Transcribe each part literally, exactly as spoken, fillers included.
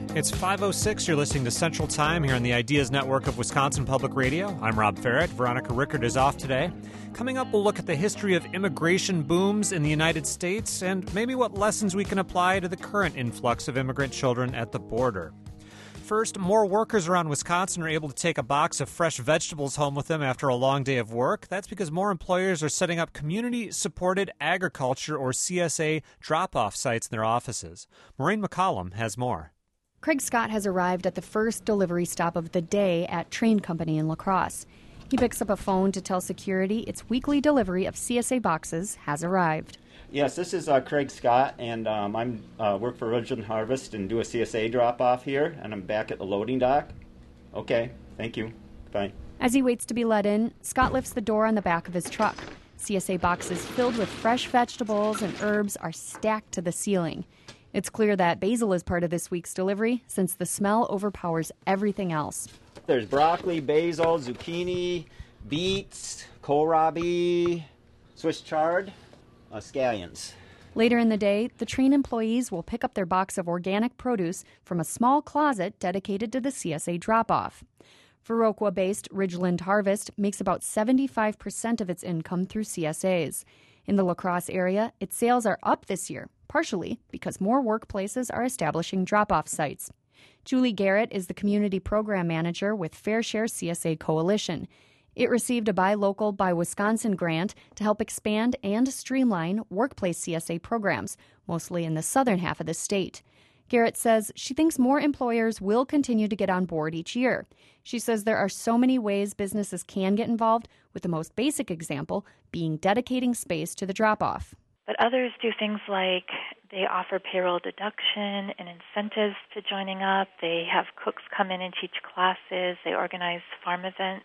It's five oh six. You're listening to Central Time here on the Ideas Network of Wisconsin Public Radio. I'm Rob Ferrett. Veronica Rickard is off today. Coming up, we'll look at the history of immigration booms in the United States and maybe what lessons we can apply to the current influx of immigrant children at the border. First, more workers around Wisconsin are able to take a box of fresh vegetables home with them after a long day of work. That's because more employers are setting up community-supported agriculture, or C S A, drop-off sites in their offices. Maureen McCollum has more. Craig Scott has arrived at the first delivery stop of the day at Train Company in La Crosse. He picks up a phone to tell security its weekly delivery of C S A boxes has arrived. Yes, this is uh, Craig Scott, and um, I'm uh, work for Ridgeland Harvest and do a C S A drop-off here, and I'm back at the loading dock. Okay, thank you. Bye. As he waits to be let in, Scott lifts the door on the back of his truck. C S A boxes filled with fresh vegetables and herbs are stacked to the ceiling. It's clear that basil is part of this week's delivery, since the smell overpowers everything else. There's broccoli, basil, zucchini, beets, kohlrabi, Swiss chard, uh, scallions. Later in the day, the train employees will pick up their box of organic produce from a small closet dedicated to the C S A drop-off. Viroqua-based Ridgeland Harvest makes about seventy-five percent of its income through C S As. In the La Crosse area, its sales are up this year, partially because more workplaces are establishing drop-off sites. Julie Garrett is the community program manager with Fair Share C S A Coalition. It received a Buy Local, Buy Wisconsin grant to help expand and streamline workplace C S A programs, mostly in the southern half of the state. Garrett says she thinks more employers will continue to get on board each year. She says there are so many ways businesses can get involved, with the most basic example being dedicating space to the drop-off. But others do things like they offer payroll deduction and incentives to joining up. They have cooks come in and teach classes. They organize farm events.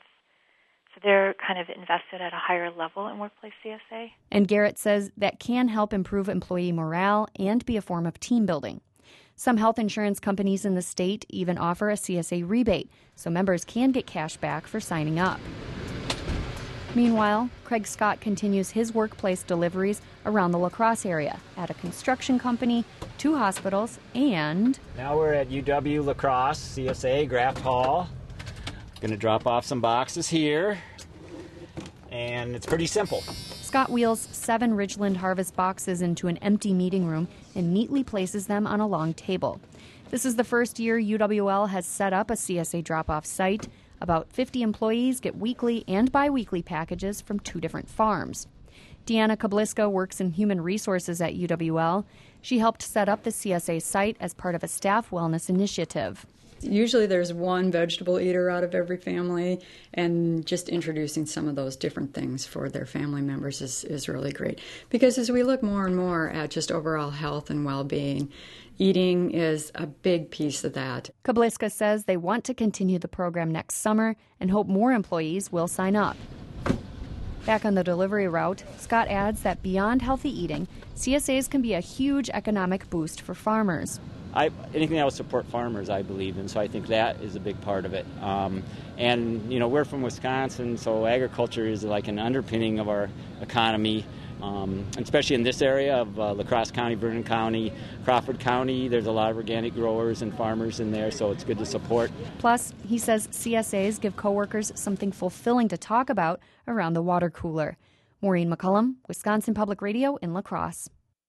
So they're kind of invested at a higher level in workplace C S A. And Garrett says that can help improve employee morale and be a form of team building. Some health insurance companies in the state even offer a C S A rebate, so members can get cash back for signing up. Meanwhile, Craig Scott continues his workplace deliveries around the La Crosse area at a construction company, two hospitals, and... Now we're at U W La Crosse, C S A, Graft Hall. Going to drop off some boxes here, and it's pretty simple. Scott wheels seven Ridgeland Harvest boxes into an empty meeting room and neatly places them on a long table. This is the first year U W L has set up a C S A drop-off site. About fifty employees get weekly and biweekly packages from two different farms. Deanna Kabliska works in human resources at U W L. She helped set up the C S A site as part of a staff wellness initiative. Usually there's one vegetable eater out of every family, and just introducing some of those different things for their family members is, is really great. Because as we look more and more at just overall health and well-being, eating is a big piece of that. Kabliska says they want to continue the program next summer and hope more employees will sign up. Back on the delivery route, Scott adds that beyond healthy eating, C S As can be a huge economic boost for farmers. I, anything that will support farmers, I believe in, so I think that is a big part of it. Um, and, you know, we're from Wisconsin, so agriculture is like an underpinning of our economy, um, especially in this area of uh, La Crosse County, Vernon County, Crawford County. There's a lot of organic growers and farmers in there, so it's good to support. Plus, he says C S As give coworkers something fulfilling to talk about around the water cooler. Maureen McCullum, Wisconsin Public Radio in La Crosse.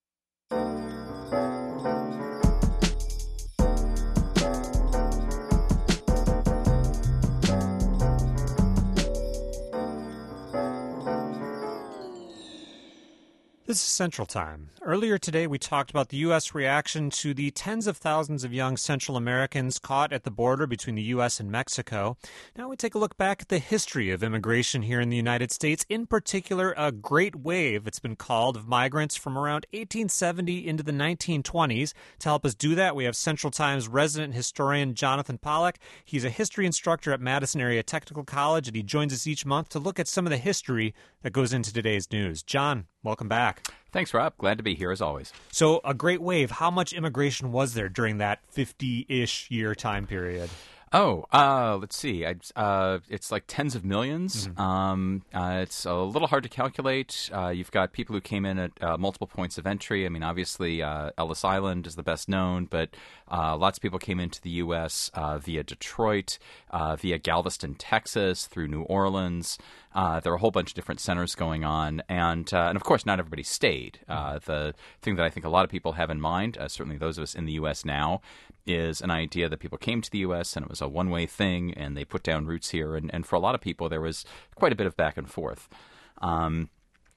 This is Central Time. Earlier today, we talked about the U S reaction to the tens of thousands of young Central Americans caught at the border between the U S and Mexico. Now we take a look back at the history of immigration here in the United States, in particular a great wave, it's been called, of migrants from around eighteen seventy into the nineteen twenties. To help us do that, we have Central Time's resident historian Jonathan Pollack. He's a history instructor at Madison Area Technical College, and he joins us each month to look at some of the history that goes into today's news. John, welcome back. Thanks, Rob. Glad to be here as always. So, a great wave. How much immigration was there during that fifty-ish year time period? Oh, uh, let's see. I, uh, it's like tens of millions. Mm-hmm. Um, uh, it's a little hard to calculate. Uh, you've got people who came in at uh, multiple points of entry. I mean, obviously, uh, Ellis Island is the best known, but uh, lots of people came into the U S uh, via Detroit, uh, via Galveston, Texas, through New Orleans. Uh, there are a whole bunch of different centers going on, and uh, and of course, not everybody stayed. Uh, the thing that I think a lot of people have in mind, uh, certainly those of us in the U S now, is an idea that people came to the U S and it was a one-way thing, and they put down roots here. And, and for a lot of people, there was quite a bit of back and forth. Um,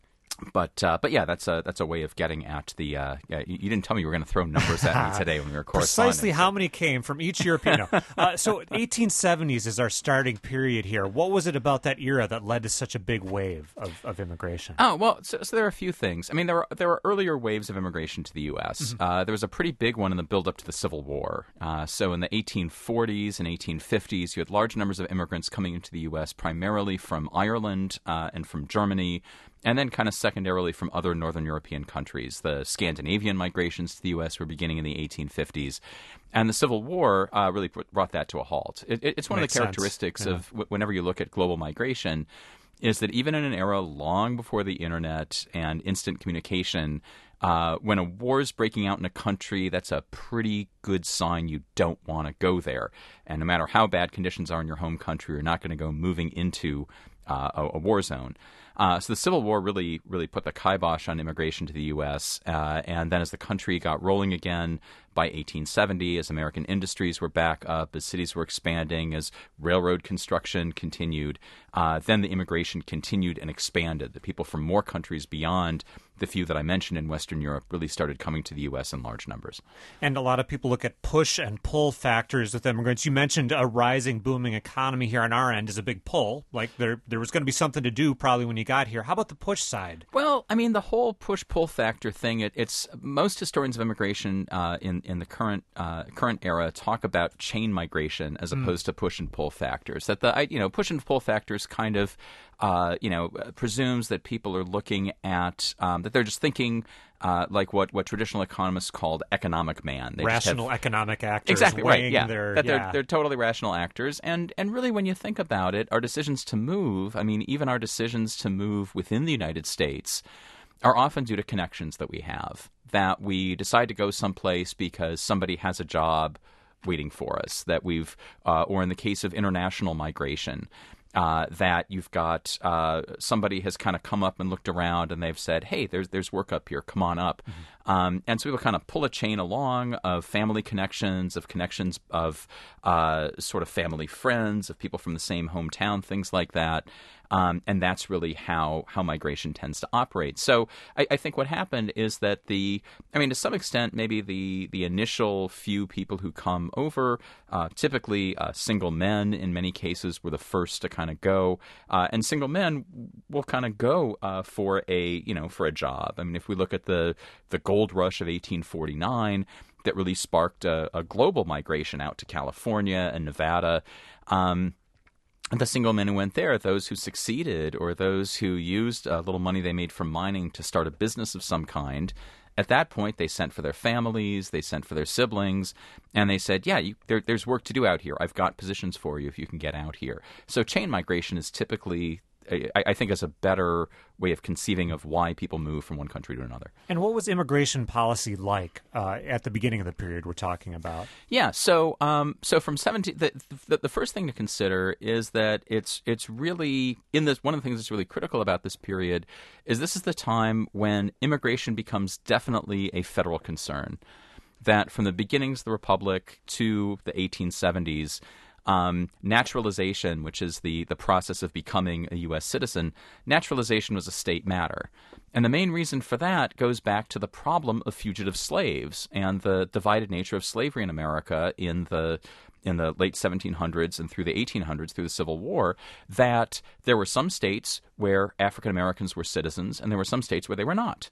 But uh, but yeah, that's a that's a way of getting at the. Uh, yeah, you, you didn't tell me you were going to throw numbers at me today when we were corresponding. Precisely how many came from each European? No. Uh, so eighteen seventies is our starting period here. What was it about that era that led to such a big wave of, of immigration? Oh well, so, so there are a few things. I mean, there were there were earlier waves of immigration to the U S. Mm-hmm. Uh, there was a pretty big one in the build-up to the Civil War. Uh, so in the eighteen forties and eighteen fifties, you had large numbers of immigrants coming into the U S primarily from Ireland uh, and from Germany. And then kind of secondarily from other Northern European countries. The Scandinavian migrations to the U S were beginning in the eighteen fifties. And the Civil War uh, really brought that to a halt. It, it, it's one Makes of the characteristics yeah. of w- whenever you look at global migration is that even in an era long before the internet and instant communication, uh, when a war is breaking out in a country, that's a pretty good sign you don't want to go there. And no matter how bad conditions are in your home country, you're not going to go moving into uh, a, a war zone. Uh, so the Civil War really, really put the kibosh on immigration to the U S. Uh, and then as the country got rolling again by eighteen seventy, as American industries were back up, as cities were expanding, as railroad construction continued, uh, then the immigration continued and expanded. The people from more countries beyond the few that I mentioned in Western Europe really started coming to the U S in large numbers. And a lot of people look at push and pull factors with immigrants. You mentioned a rising, booming economy here on our end is a big pull. Like there, there was going to be something to do probably when you got here. How about the push side? Well, I mean, the whole push-pull factor thing, it, it's most historians of immigration uh, in, in the current uh, current era talk about chain migration as opposed mm. to push and pull factors. That the you know push and pull factors kind of uh, you know presumes that people are looking at um, that they're just thinking uh, like what, what traditional economists called economic man. They rational have, economic actors. Exactly right. Yeah, their, that yeah. they're they're totally rational actors. And and really, when you think about it, our decisions to move, I mean, even our decisions to move within the United States are often due to connections that we have, that we decide to go someplace because somebody has a job waiting for us, that we've, uh, or in the case of international migration, uh, that you've got uh, somebody has kind of come up and looked around and they've said, hey, there's there's work up here, come on up. Mm-hmm. Um, and so we will kind of pull a chain along of family connections, of connections of uh, sort of family friends, of people from the same hometown, things like that. Um, and that's really how, how migration tends to operate. So I, I think what happened is that the, I mean, to some extent, maybe the, the initial few people who come over, uh, typically uh, single men in many cases were the first to kind of go. Uh, and single men will kind of go uh, for a, you know, for a job. I mean, if we look at the, the gold rush of eighteen forty-nine, that really sparked a, a global migration out to California and Nevada. Um, The single men who went there, those who succeeded or those who used a little money they made from mining to start a business of some kind, at that point they sent for their families, they sent for their siblings, and they said, yeah, you, there, there's work to do out here. I've got positions for you if you can get out here. So chain migration is typically, I, I think, is a better way of conceiving of why people move from one country to another. And what was immigration policy like uh, at the beginning of the period we're talking about? Yeah, so um, so from seventeen, the, the the first thing to consider is that it's it's really in this. One of the things that's really critical about this period is this is the time when immigration becomes definitely a federal concern. That from the beginnings of the Republic to the eighteen seventies. Um, naturalization, which is the, the process of becoming a U S citizen, naturalization was a state matter. And the main reason for that goes back to the problem of fugitive slaves and the divided nature of slavery in America in the in the late seventeen hundreds and through the eighteen hundreds, through the Civil War, that there were some states where African Americans were citizens and there were some states where they were not.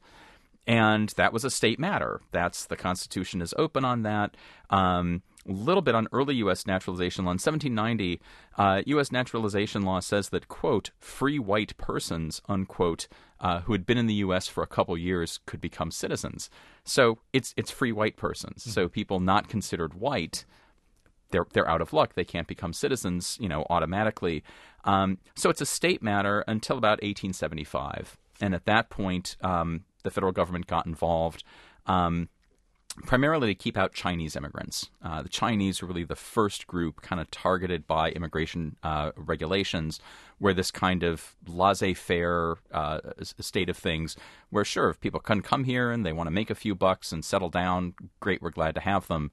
And that was a state matter. That's the Constitution is open on that. Um, a little bit on early U S naturalization law. In seventeen ninety, uh, U S naturalization law says that, quote, free white persons, unquote, uh, who had been in the U S for a couple years could become citizens. So it's it's free white persons. Mm-hmm. So people not considered white they're they're out of luck. They can't become citizens, you know, automatically. Um, so it's a state matter until about eighteen seventy-five, and at that point, um, the federal government got involved. Um, primarily to keep out Chinese immigrants. Uh, the Chinese were really the first group kind of targeted by immigration uh, regulations, where this kind of laissez-faire uh, state of things, where sure, if people can come here and they want to make a few bucks and settle down, great, we're glad to have them,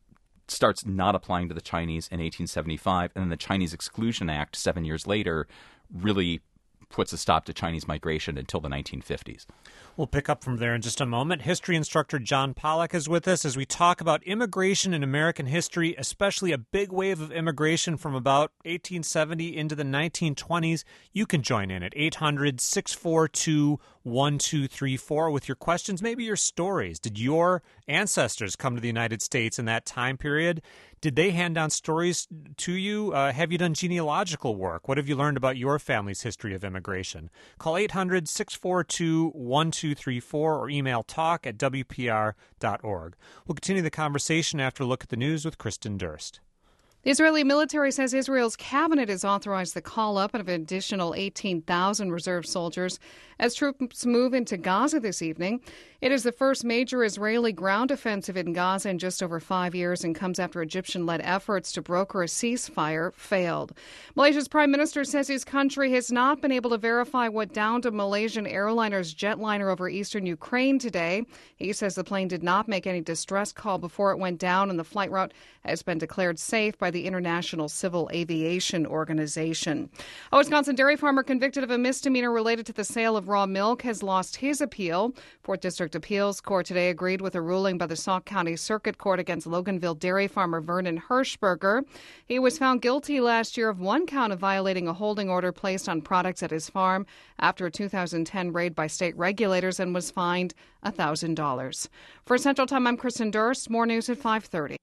starts not applying to the Chinese in eighteen seventy-five. And then the Chinese Exclusion Act seven years later really puts a stop to Chinese migration until the nineteen fifties. We'll pick up from there in just a moment. History instructor John Pollock is with us as we talk about immigration in American history, especially a big wave of immigration from about eighteen seventy into the nineteen twenties. You can join in at eight hundred, six four two, one two three four with your questions, maybe your stories. Did your ancestors come to the United States in that time period? Did they hand down stories to you? Uh, have you done genealogical work? What have you learned about your family's history of immigration? Call eight hundred, six four two, one two three four or email talk at w p r dot org. We'll continue the conversation after a look at the news with Kristen Durst. The Israeli military says Israel's cabinet has authorized the call-up of an additional eighteen thousand reserve soldiers as troops move into Gaza this evening. It is the first major Israeli ground offensive in Gaza in just over five years and comes after Egyptian-led efforts to broker a ceasefire failed. Malaysia's prime minister says his country has not been able to verify what downed a Malaysian airliner's jetliner over eastern Ukraine today. He says the plane did not make any distress call before it went down, and the flight route has been declared safe by the International Civil Aviation Organization. A Wisconsin dairy farmer convicted of a misdemeanor related to the sale of raw milk has lost his appeal. Fourth District Appeals Court today agreed with a ruling by the Sauk County Circuit Court against Loganville dairy farmer Vernon Hirschberger. He was found guilty last year of one count of violating a holding order placed on products at his farm after a two thousand ten raid by state regulators and was fined one thousand dollars. For Central Time, I'm Kristen Durst. More news at five thirty.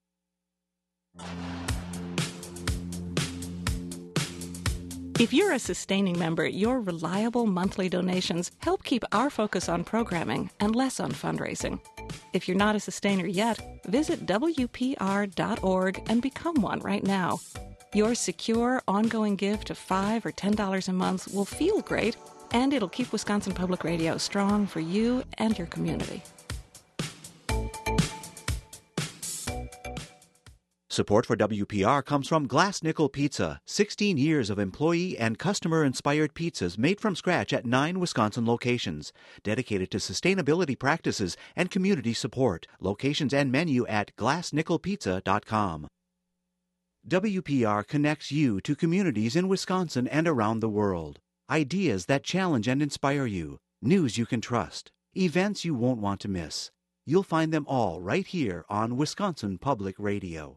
If you're a sustaining member, your reliable monthly donations help keep our focus on programming and less on fundraising. If you're not a sustainer yet, visit w p r dot org and become one right now. Your secure, ongoing gift of five dollars or ten dollars a month will feel great, and it'll keep Wisconsin Public Radio strong for you and your community. Support for W P R comes from Glass Nickel Pizza, sixteen years of employee and customer-inspired pizzas made from scratch at nine Wisconsin locations, dedicated to sustainability practices and community support. Locations and menu at glass nickel pizza dot com. W P R connects you to communities in Wisconsin and around the world. Ideas that challenge and inspire you. News you can trust. Events you won't want to miss. You'll find them all right here on Wisconsin Public Radio.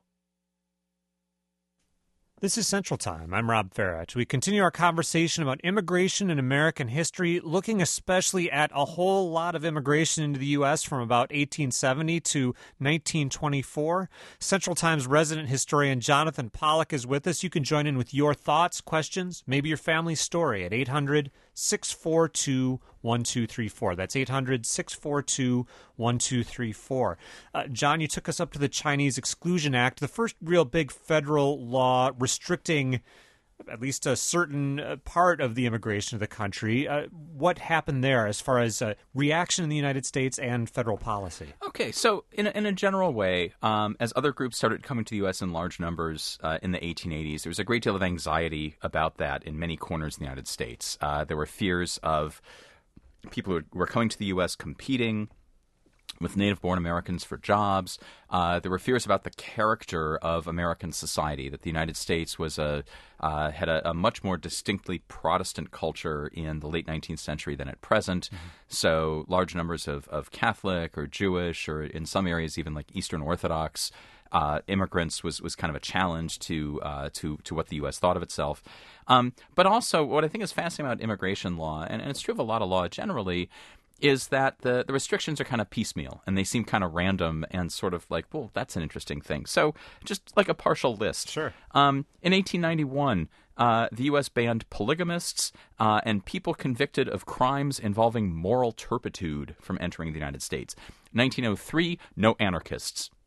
This is Central Time. I'm Rob Farrett. We continue our conversation about immigration in American history, looking especially at a whole lot of immigration into the U S from about eighteen seventy to nineteen twenty-four. Central Time's resident historian Jonathan Pollock is with us. You can join in with your thoughts, questions, maybe your family's story at eight hundred, six four two, one two three four. That's eight hundred, six four two, one two three four. Uh, John, you took us up to the Chinese Exclusion Act, the first real big federal law restricting at least a certain uh, part of the immigration of the country. Uh, what happened there as far as uh, reaction in the United States and federal policy? Okay, so in a, in a general way, um, as other groups started coming to the U S in large numbers uh, in the eighteen eighties, there was a great deal of anxiety about that in many corners of the United States. Uh, there were fears of people who were coming to the U S competing with native-born Americans for jobs. Uh, there were fears about the character of American society, that the United States was a uh, had a, a much more distinctly Protestant culture in the late nineteenth century than at present. Mm-hmm. So large numbers of, of Catholic or Jewish, or in some areas even like Eastern Orthodox uh, immigrants was, was kind of a challenge to uh, to to what the U S thought of itself. Um, but also, what I think is fascinating about immigration law, and, and it's true of a lot of law generally, is that the, the restrictions are kind of piecemeal, and they seem kind of random and sort of like, well, that's an interesting thing. So just like a partial list. Sure. Um, in eighteen ninety-one, uh, the U S banned polygamists uh, and people convicted of crimes involving moral turpitude from entering the United States. nineteen oh three, no anarchists.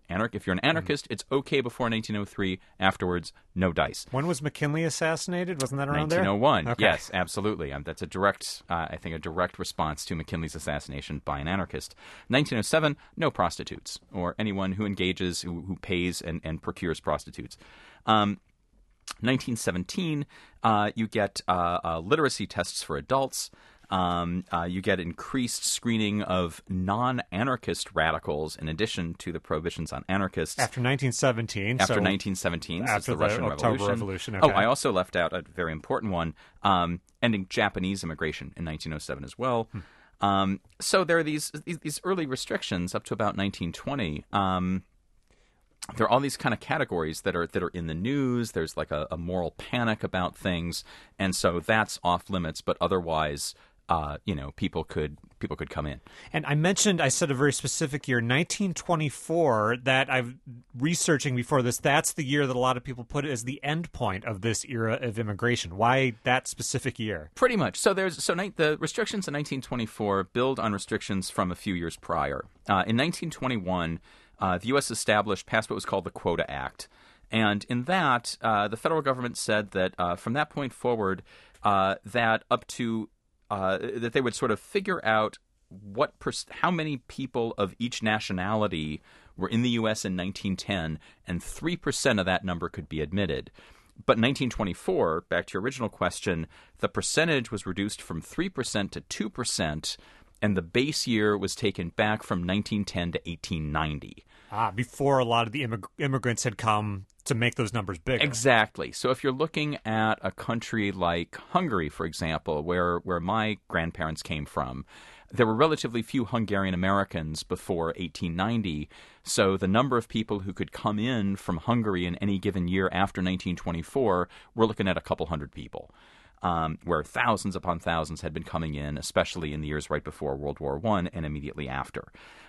Anarch- if you're an anarchist, mm. it's okay before nineteen oh three. Afterwards, no dice. When was McKinley assassinated? Wasn't that around nineteen oh one. there? nineteen oh one. Okay. Yes, absolutely. Um, that's a direct, uh, I think, a direct response to McKinley's assassination by an anarchist. nineteen oh seven, no prostitutes or anyone who engages, who, who pays and, and procures prostitutes. Um, nineteen seventeen, uh, you get uh, uh, literacy tests for adults. Um, uh, you get increased screening of non-anarchist radicals in addition to the prohibitions on anarchists. After nineteen seventeen. After so nineteen seventeen, so after it's the, the Russian October Revolution. Revolution. Okay. Oh, I also left out a very important one, um, ending Japanese immigration in nineteen oh seven as well. Hmm. Um, so there are these, these these early restrictions up to about nineteen twenty. Um, there are all these kind of categories that are that are in the news. There's like a, a moral panic about things, and so that's off limits. But otherwise, uh, you know, people could people could come in. And I mentioned, I said a very specific year, nineteen twenty-four. That I've researching before this. That's the year that a lot of people put it as the end point of this era of immigration. Why that specific year? Pretty much. So there's so ni- the restrictions in nineteen twenty-four build on restrictions from a few years prior. Uh, in nineteen twenty-one. Uh, the U S established, passed what was called the Quota Act. And in that, uh, the federal government said that uh, from that point forward, uh, that up to, uh, that they would sort of figure out what per- how many people of each nationality were in the U S in nineteen ten, and three percent of that number could be admitted. But in nineteen twenty-four, back to your original question, the percentage was reduced from three percent to two percent, and the base year was taken back from nineteen ten to eighteen ninety. Ah, before a lot of the immig- immigrants had come to make those numbers bigger. Exactly. So if you're looking at a country like Hungary, for example, where, where my grandparents came from, there were relatively few Hungarian Americans before eighteen ninety. So the number of people who could come in from Hungary in any given year after nineteen twenty-four, we're looking at a couple hundred people. Um, where thousands upon thousands had been coming in, especially in the years right before World War One and immediately after.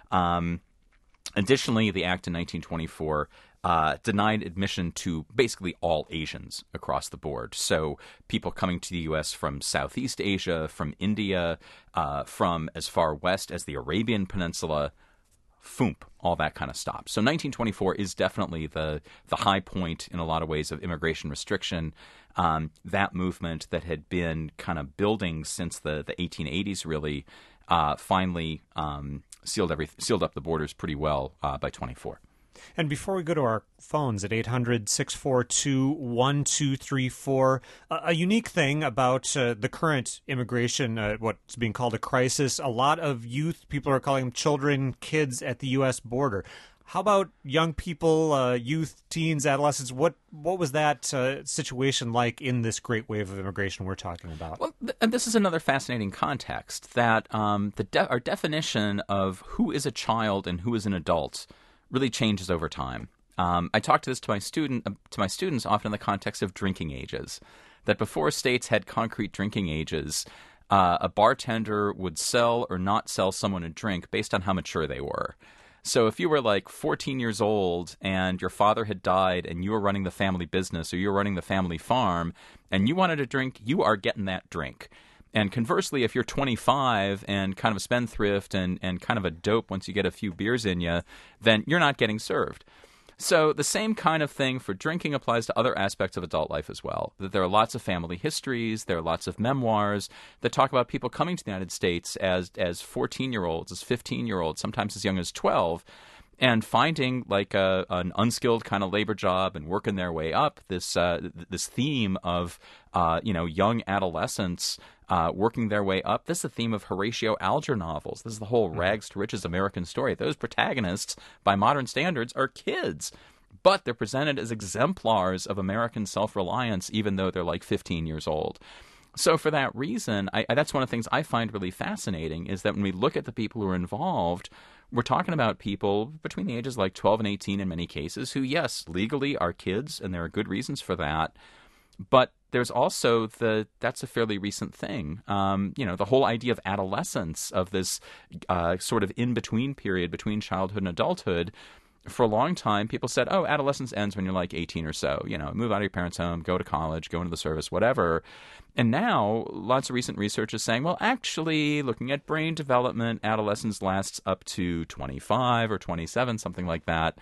Um, additionally, the act in nineteen twenty-four uh, denied admission to basically all Asians across the board. So people coming to the U S from Southeast Asia, from India, uh, from as far west as the Arabian Peninsula, Foomp, all that kind of stopped. So nineteen twenty-four is definitely the the high point in a lot of ways of immigration restriction. Um, that movement that had been kind of building since the, the eighteen eighties really uh, finally um, sealed every sealed up the borders pretty well uh, by twenty-four. And before we go to our phones at eight hundred, six four two, one two three four, a, a unique thing about uh, the current immigration, uh, what's being called a crisis, a lot of youth, people are calling them children, kids at the U S border. How about young people, uh, youth, teens, adolescents? What what was that uh, situation like in this great wave of immigration we're talking about? Well, th- and this is another fascinating context, that um, the de- our definition of who is a child and who is an adult really changes over time. Um, I talk to this to my student uh, to my students often in the context of drinking ages. That before states had concrete drinking ages, uh, a bartender would sell or not sell someone a drink based on how mature they were. So if you were like fourteen years old and your father had died and you were running the family business or you were running the family farm and you wanted a drink, you are getting that drink. And conversely, if you're twenty-five and kind of a spendthrift and, and kind of a dope once you get a few beers in you, then you're not getting served. So the same kind of thing for drinking applies to other aspects of adult life as well. That there are lots of family histories, there are lots of memoirs that talk about people coming to the United States as as fourteen-year-olds, as fifteen-year-olds, sometimes as young as twelve, and finding like a, an unskilled kind of labor job and working their way up. This uh, this theme of uh, you know young adolescents uh, working their way up. This is the theme of Horatio Alger novels. This is the whole rags to riches American story. Those protagonists, by modern standards, are kids, but they're presented as exemplars of American self-reliance, even though they're like fifteen years old. So for that reason, I, I, that's one of the things I find really fascinating, is that when we look at the people who are involved, we're talking about people between the ages like twelve and eighteen in many cases who, yes, legally are kids, and there are good reasons for that. But there's also the, that's a fairly recent thing. Um, you know, the whole idea of adolescence, of this uh, sort of in-between period between childhood and adulthood. For a long time, people said, oh, adolescence ends when you're like eighteen or so. You know, move out of your parents' home, go to college, go into the service, whatever. And now, lots of recent research is saying, well, actually, looking at brain development, adolescence lasts up to twenty-five or twenty-seven, something like that.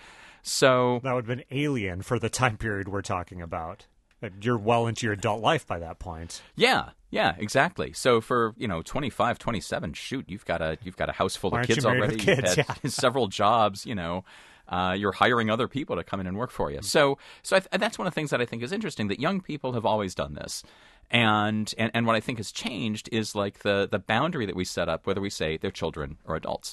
So that would have been alien for the time period we're talking about. You're well into your adult life by that point. Yeah, yeah, exactly. So for, you know, twenty-five, twenty-seven, shoot, you've got a you've got a house full Why of aren't kids you married already. with kids? You've had Yeah. several jobs, you know. Uh, you're hiring other people to come in and work for you. So so I th- that's one of the things that I think is interesting, that young people have always done this. And, and and what I think has changed is like the the boundary that we set up, whether we say they're children or adults.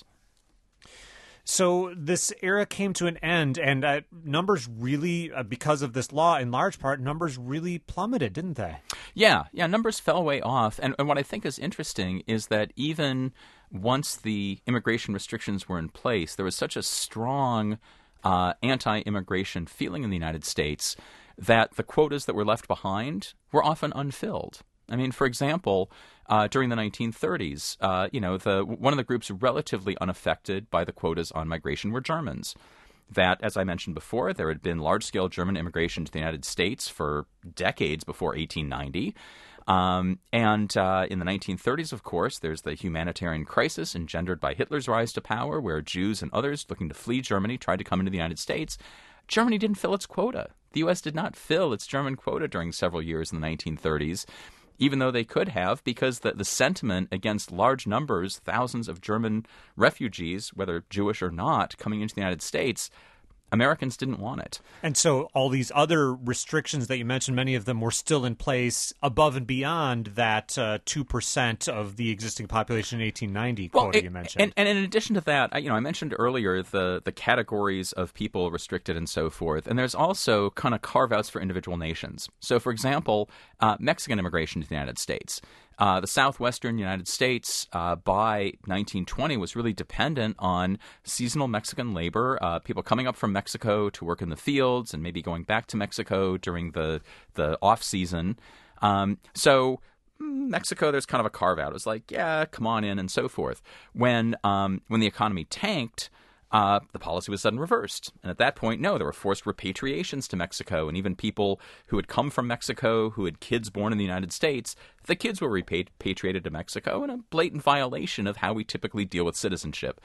So this era came to an end, and uh, numbers really, uh, because of this law, in large part, numbers really plummeted, didn't they? Yeah, yeah, numbers fell way off. And, and what I think is interesting is that even once the immigration restrictions were in place, there was such a strong uh, anti-immigration feeling in the United States that the quotas that were left behind were often unfilled. I mean, for example, uh, during the nineteen thirties, uh, you know, the one of the groups relatively unaffected by the quotas on migration were Germans. That, as I mentioned before, there had been large-scale German immigration to the United States for decades before eighteen ninety. Um, and uh, in the nineteen thirties, of course, there's the humanitarian crisis engendered by Hitler's rise to power, where Jews and others looking to flee Germany tried to come into the United States. Germany didn't fill its quota. The U S did not fill its German quota during several years in the nineteen thirties. Even though they could have, because the, the sentiment against large numbers, thousands of German refugees, whether Jewish or not, coming into the United States, Americans didn't want it. And so all these other restrictions that you mentioned, many of them were still in place above and beyond that uh, two percent of the existing population in eighteen ninety well, quota it, you mentioned. And, and in addition to that, I, you know, I mentioned earlier the, the categories of people restricted and so forth. And there's also kind of carve-outs for individual nations. So, for example, uh, Mexican immigration to the United States. Uh, the southwestern United States uh, by nineteen twenty was really dependent on seasonal Mexican labor, uh, people coming up from Mexico to work in the fields and maybe going back to Mexico during the, the off-season. Um, so Mexico, there's kind of a carve-out. It was like, yeah, come on in and so forth. When, um, when the economy tanked, Uh, the policy was suddenly reversed. And at that point, no, there were forced repatriations to Mexico. And even people who had come from Mexico, who had kids born in the United States, the kids were repatriated to Mexico in a blatant violation of how we typically deal with citizenship.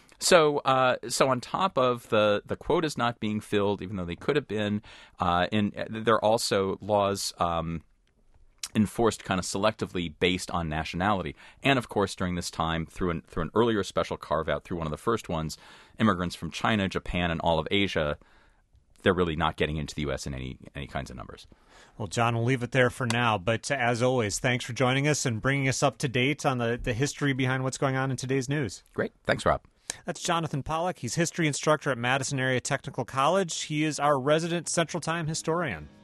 So uh, so on top of the, the quotas not being filled, even though they could have been, uh, and there are also laws um, enforced kind of selectively based on nationality. And, of course, during this time, through an, through an earlier special carve-out, through one of the first ones, immigrants from China, Japan, and all of Asia, they're really not getting into the U S in any any kinds of numbers. Well, John, we'll leave it there for now. But uh, as always, thanks for joining us and bringing us up to date on the, the history behind what's going on in today's news. Great. Thanks, Rob. That's Jonathan Pollack. He's history instructor at Madison Area Technical College. He is our resident Central Time historian.